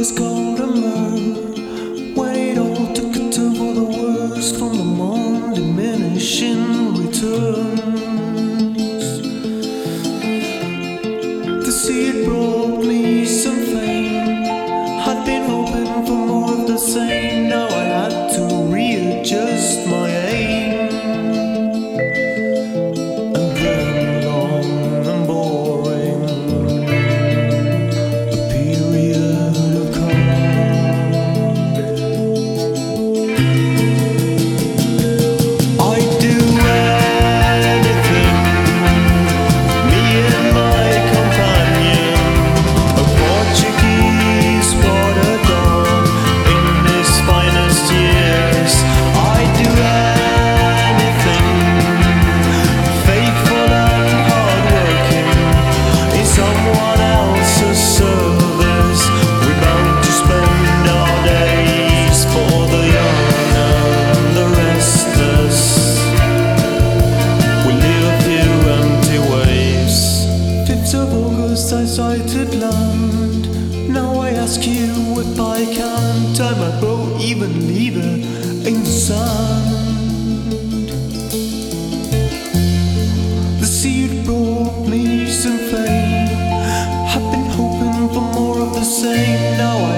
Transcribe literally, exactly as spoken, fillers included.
was called a man, when it all took a turn for the worse from the more diminishing returns. The sea brought me some fame. I'd been hoping for more of the same. Now I had to readjust my aim. And then long and boring, a period of calm. I'd do anything, me and my companion, a Portuguese water dawn in his finest years. I'd do anything, faithful and hardworking, in someone else's service. We're bound to spend our days for the young and the restless. We live a few empty waves. Fifth of August I sighted land. Now I ask you if I can tie my boat, even leave it in the sand. The sea brought me some fame. I've been hoping for more of the same. Now I